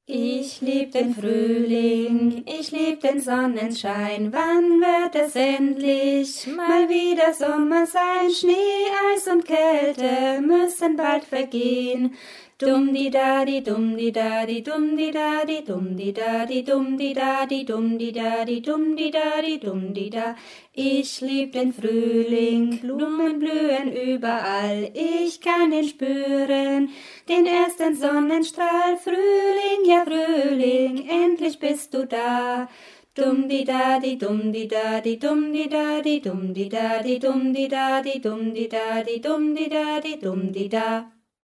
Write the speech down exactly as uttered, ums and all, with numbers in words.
Ich lieb den Frühling, ich lieb den Sonnenschein. Wann wird es endlich mal wieder Sommer sein? Schnee, Eis und Kälte müssen bald vergehen. Dum di da di dum di da di dum di da di dum di da di dum di da di dum di da di dum di da di dum di da. Ich lieb den Frühling, Blumen blühen überall, ich kann ihn spüren, den ersten Sonnenstrahl. Frühling, ja Frühling, endlich bist du da. Dum di da di dum di da di dum di da di dum di da di dum di da di dum di da di dum di da di dum di da.